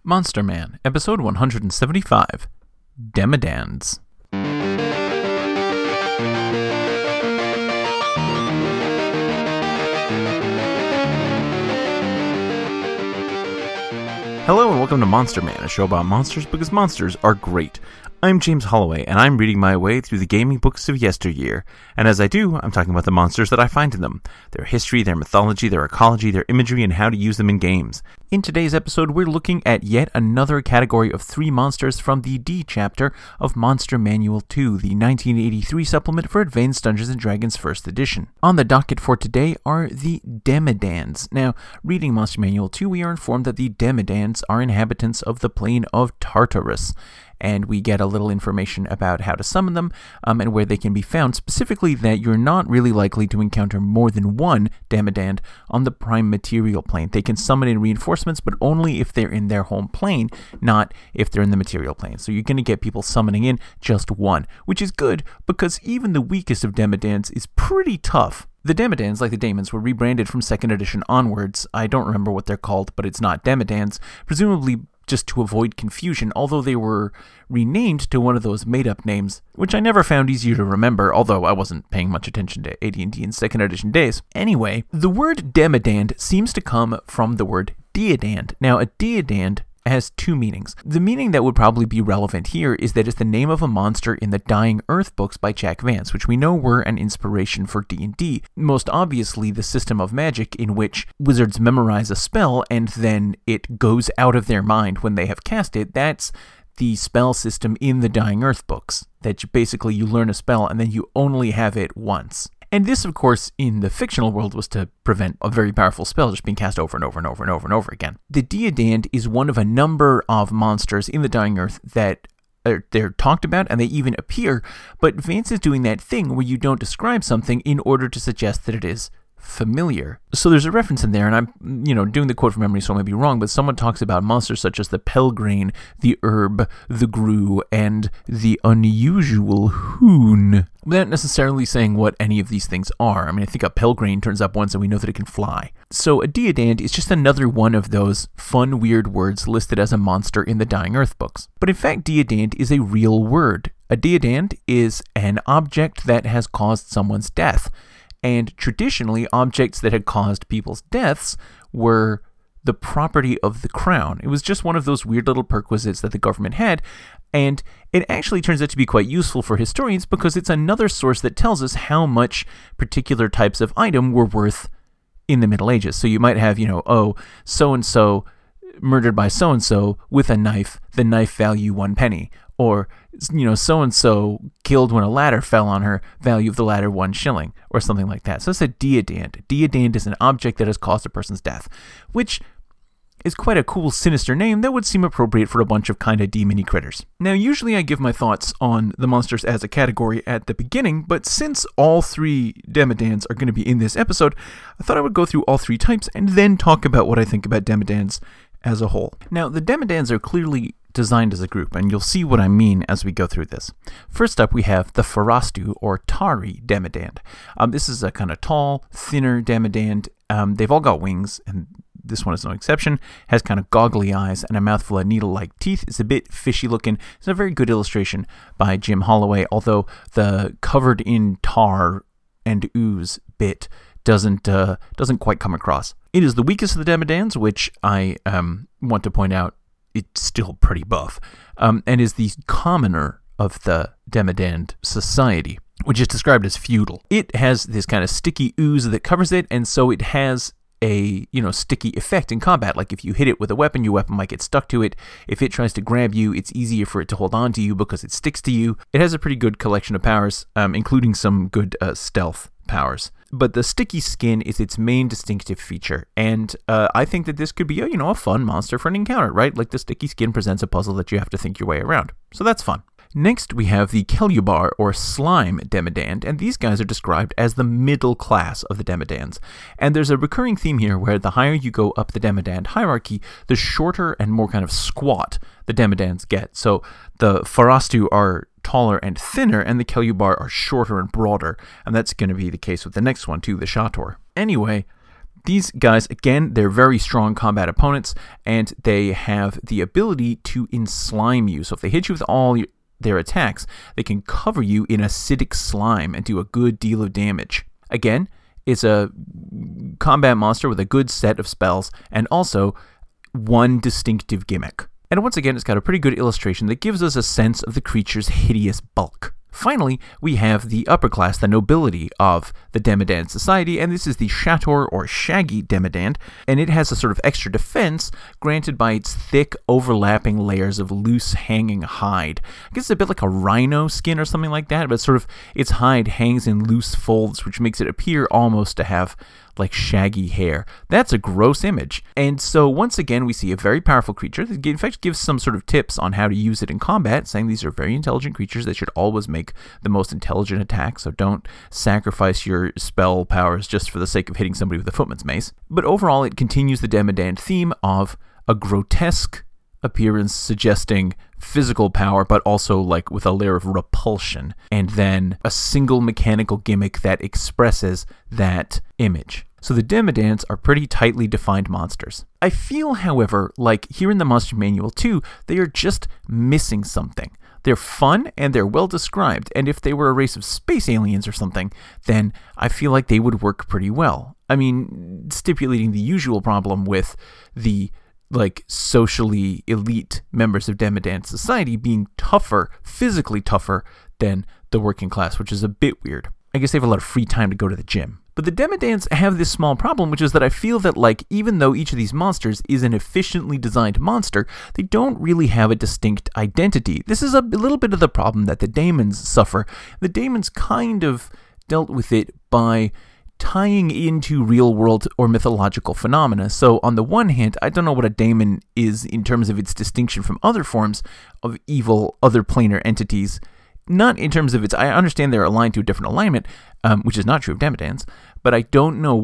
Monster Man, Episode 175, Demodans. Hello and welcome to Monster Man, a show about monsters because monsters are great. I'm James Holloway, and I'm reading my way through the gaming books of yesteryear. And as I do, I'm talking about the monsters that I find in them, their history, their mythology, their ecology, their imagery, and how to use them in games. In today's episode, we're looking at yet another category of 3 monsters from the D chapter of Monster Manual 2, the 1983 supplement for Advanced Dungeons & Dragons 1st edition. On the docket for today are the Demodans. Now, reading Monster Manual 2, we are informed that the Demodans are inhabitants of the plane of Tartarus, and we get a little information about how to summon them and where they can be found, specifically that you're not really likely to encounter more than one Demodan on the prime material plane. They can summon in reinforcements, but only if they're in their home plane, not if they're in the material plane. So you're going to get people summoning in just one, which is good because even the weakest of Demodans is pretty tough. The Demodans, like the Daemons, were rebranded from 2nd edition onwards. I don't remember what they're called, but it's not Demodans, presumably just to avoid confusion, although they were renamed to one of those made-up names, which I never found easier to remember, although I wasn't paying much attention to AD&D in 2nd edition days. Anyway, the word Demodand seems to come from the word Deodand. Now, a Deodand has 2 meanings. The meaning that would probably be relevant here is that it's the name of a monster in the Dying Earth books by Jack Vance, which we know were an inspiration for D&D. Most obviously, the system of magic in which wizards memorize a spell and then it goes out of their mind when they have cast it. That's the spell system in the Dying Earth books, that you learn a spell and then you only have it once. And this, of course, in the fictional world was to prevent a very powerful spell just being cast over and over and over and over and over again. The Deodand is one of a number of monsters in the Dying Earth that they're talked about and they even appear, but Vance is doing that thing where you don't describe something in order to suggest that it is familiar. So there's a reference in there, and I'm, doing the quote from memory, so I might be wrong, but someone talks about monsters such as the Pelgrane, the Herb, the Grue, and the Unusual Hoon, without necessarily saying what any of these things are. I mean, I think a Pelgrane turns up once and we know that it can fly. So a Deodand is just another one of those fun, weird words listed as a monster in the Dying Earth books. But in fact, Deodand is a real word. A Deodand is an object that has caused someone's death. And traditionally, objects that had caused people's deaths were the property of the crown. It was just one of those weird little perquisites that the government had, and it actually turns out to be quite useful for historians because it's another source that tells us how much particular types of item were worth in the Middle Ages. So you might have, so-and-so murdered by so-and-so with a knife, the knife value 1 penny. Or, so-and-so killed when a ladder fell on her, value of the ladder 1 shilling, or something like that. So it's a Deodand. Deodand is an object that has caused a person's death, which is quite a cool, sinister name that would seem appropriate for a bunch of kind of demony critters. Now, usually I give my thoughts on the monsters as a category at the beginning, but since all 3 Demodans are going to be in this episode, I thought I would go through all 3 types and then talk about what I think about Demodans as a whole. Now, the Demodans are clearly designed as a group, and you'll see what I mean as we go through this. First up, we have the Farastu, or Tari Demodand. This is a kind of tall, thinner Demodand. They've all got wings, and this one is no exception. Has kind of goggly eyes and a mouthful of needle-like teeth. It's a bit fishy looking. It's a very good illustration by Jim Holloway, although the covered in tar and ooze bit doesn't quite come across. It is the weakest of the Demodans, which I want to point out it's still pretty buff, and is the commoner of the Demodand society, which is described as feudal. It has this kind of sticky ooze that covers it, and so it has a sticky effect in combat. Like if you hit it with a weapon, your weapon might get stuck to it. If it tries to grab you, it's easier for it to hold on to you because it sticks to you. It has a pretty good collection of powers, including some good stealth powers. But the sticky skin is its main distinctive feature, and I think that this could be a fun monster for an encounter, right? Like the sticky skin presents a puzzle that you have to think your way around. So that's fun. Next, we have the Kelubar, or Slime Demodand, and these guys are described as the middle class of the Demodans. And there's a recurring theme here where the higher you go up the Demodand hierarchy, the shorter and more kind of squat the Demodans get. So the Farastu are taller and thinner, and the Kelubar are shorter and broader, and that's going to be the case with the next one too, the Shator. Anyway, These guys, again, they're very strong combat opponents, and they have the ability to enslime you. So if they hit you with all their attacks, they can cover you in acidic slime and do a good deal of damage. Again, it's a combat monster with a good set of spells, and also one distinctive gimmick. And once again, it's got a pretty good illustration that gives us a sense of the creature's hideous bulk. Finally, we have the upper class, the nobility of the Demodand society, and this is the Shator or Shaggy Demodand, and it has a sort of extra defense granted by its thick, overlapping layers of loose hanging hide. I guess it's a bit like a rhino skin or something like that, but sort of its hide hangs in loose folds, which makes it appear almost to have like shaggy hair. That's a gross image. And so once again, we see a very powerful creature that in fact gives some sort of tips on how to use it in combat, saying these are very intelligent creatures that should always make the most intelligent attack, so don't sacrifice your spell powers just for the sake of hitting somebody with a footman's mace. But overall, it continues the Demodand theme of a grotesque appearance suggesting physical power, but also like with a layer of repulsion, and then a single mechanical gimmick that expresses that image. So the Demodands are pretty tightly defined monsters. I feel, however, like here in the Monster Manual 2, they are just missing something. They're fun and they're well described, and if they were a race of space aliens or something, then I feel like they would work pretty well. I mean, stipulating the usual problem with the like socially elite members of Demodand society being tougher, physically tougher than the working class, which is a bit weird. I guess they have a lot of free time to go to the gym. But the Demodands have this small problem, which is that I feel that, like, even though each of these monsters is an efficiently designed monster, they don't really have a distinct identity. This is a little bit of the problem that the Daemons suffer. The Daemons kind of dealt with it by tying into real-world or mythological phenomena. So on the one hand, I don't know what a daemon is in terms of its distinction from other forms of evil, other planar entities. Not in terms of its... I understand they're aligned to a different alignment, which is not true of Demodans, but I don't know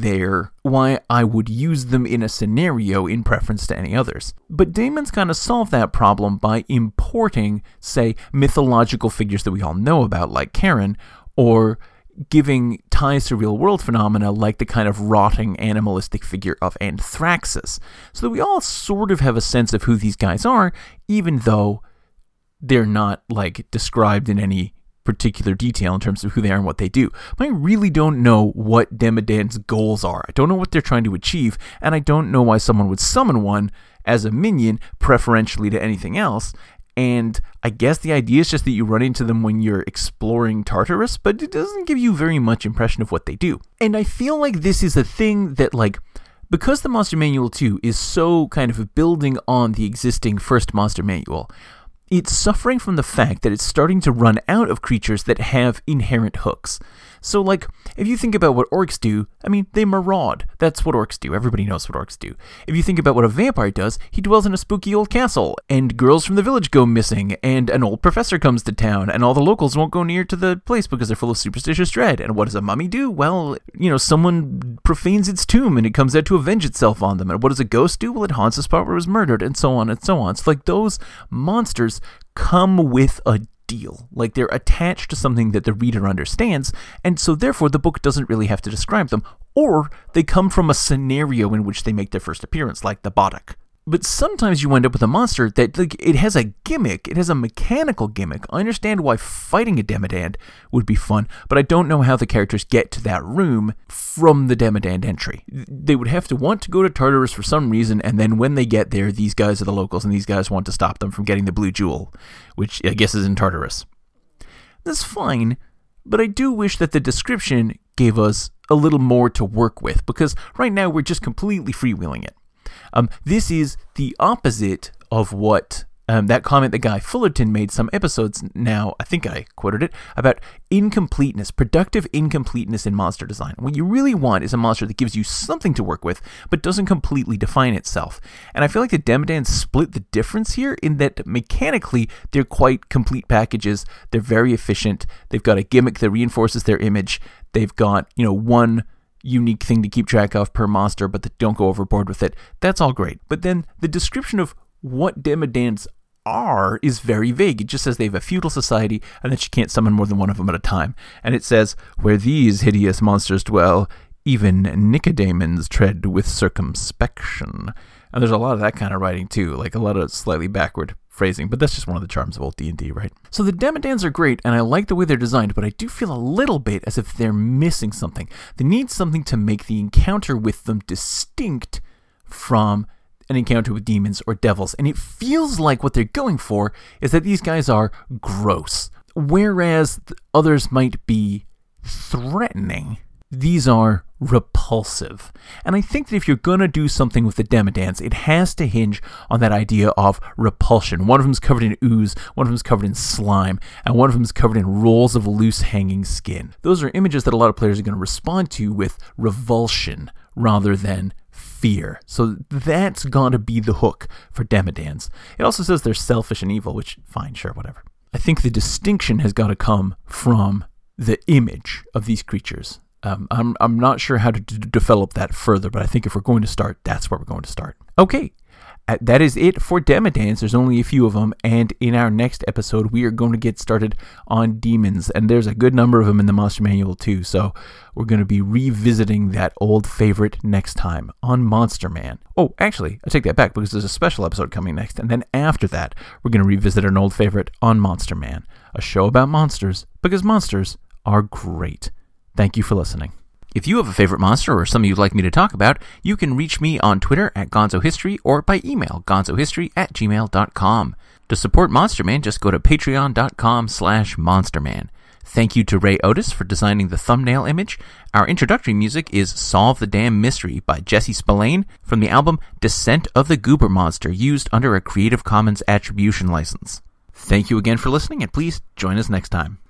why I would use them in a scenario in preference to any others. But Daemons kind of solve that problem by importing, say, mythological figures that we all know about, like Charon, or giving ties to real-world phenomena like the kind of rotting animalistic figure of Anthraxis, so that we all sort of have a sense of who these guys are, even though they're not, like, described in any particular detail in terms of who they are and what they do. But I really don't know what Demodand's goals are. I don't know what they're trying to achieve, and I don't know why someone would summon one as a minion preferentially to anything else. And I guess the idea is just that you run into them when you're exploring Tartarus, but it doesn't give you very much impression of what they do. And I feel like this is a thing that, like, because the Monster Manual 2 is so kind of building on the existing first Monster Manual, it's suffering from the fact that it's starting to run out of creatures that have inherent hooks. So, like, if you think about what orcs do, I mean, they maraud. That's what orcs do. Everybody knows what orcs do. If you think about what a vampire does, he dwells in a spooky old castle, and girls from the village go missing, and an old professor comes to town, and all the locals won't go near to the place because they're full of superstitious dread. And what does a mummy do? Well, you know, someone profanes its tomb, and it comes out to avenge itself on them. And what does a ghost do? Well, it haunts the spot where it was murdered, and so on and so on. So, like, those monsters come with a deal. Like, they're attached to something that the reader understands, and so therefore the book doesn't really have to describe them, or they come from a scenario in which they make their first appearance, like the Bodach. But sometimes you end up with a monster that, like, it has a gimmick, it has a mechanical gimmick. I understand why fighting a Demodand would be fun, but I don't know how the characters get to that room from the Demodand entry. They would have to want to go to Tartarus for some reason, and then when they get there, these guys are the locals, and these guys want to stop them from getting the Blue Jewel, which I guess is in Tartarus. That's fine, but I do wish that the description gave us a little more to work with, because right now we're just completely freewheeling it. This is the opposite of what that comment that Guy Fullerton made some episodes now, I think I quoted it, about incompleteness, productive incompleteness in monster design. What you really want is a monster that gives you something to work with, but doesn't completely define itself. And I feel like the Demodans split the difference here in that mechanically they're quite complete packages. They're very efficient. They've got a gimmick that reinforces their image. They've got, you know, one unique thing to keep track of per monster, but don't go overboard with it. That's all great. But then the description of what Demodans are is very vague. It just says they have a feudal society and that you can't summon more than one of them at a time. And it says, where these hideous monsters dwell, Even Nicodemons tread with circumspection. And there's a lot of that kind of writing too, like a lot of slightly backward phrasing, but that's just one of the charms of old D&D, right? So the Demodans are great, and I like the way they're designed, but I do feel a little bit as if they're missing something. They need something to make the encounter with them distinct from an encounter with demons or devils, and it feels like what they're going for is that these guys are gross, whereas others might be threatening. These are repulsive. And I think that if you're going to do something with the Demodans, it has to hinge on that idea of repulsion. One of them's covered in ooze, one of them's covered in slime, and one of them's covered in rolls of loose hanging skin. Those are images that a lot of players are going to respond to with revulsion rather than fear. So that's got to be the hook for Demodans. It also says they're selfish and evil, which, fine, sure, whatever. I think the distinction has got to come from the image of these creatures. I'm not sure how to develop that further, but I think if we're going to start, that's where we're going to start. Okay, that is it for Demodans. There's only a few of them, and in our next episode, we are going to get started on demons, and there's a good number of them in the Monster Manual too, so we're going to be revisiting that old favorite next time on Monster Man. Oh, actually, I take that back because there's a special episode coming next, and then after that, we're going to revisit an old favorite on Monster Man, a show about monsters, because monsters are great. Thank you for listening. If you have a favorite monster or something you'd like me to talk about, you can reach me on Twitter at GonzoHistory or by email gonzohistory@gmail.com. To support Monster Man, just go to patreon.com/monsterman. Thank you to Ray Otis for designing the thumbnail image. Our introductory music is Solve the Damn Mystery by Jesse Spillane from the album Descent of the Goober Monster, used under a Creative Commons Attribution license. Thank you again for listening, and please join us next time.